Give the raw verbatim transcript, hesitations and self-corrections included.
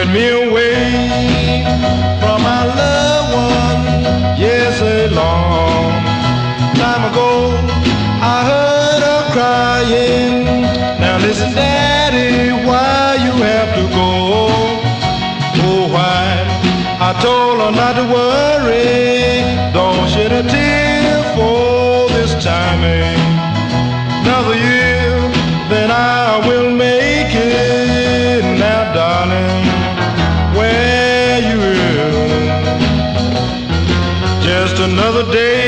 led me away from my loved one. Yes, a long time ago I heard her crying. Now listen, Daddy, why you have to go? Oh, why? I told her not to worry, don't shed a tear for this time. Another year, then I will make it. Now, darling, where you will? Just another day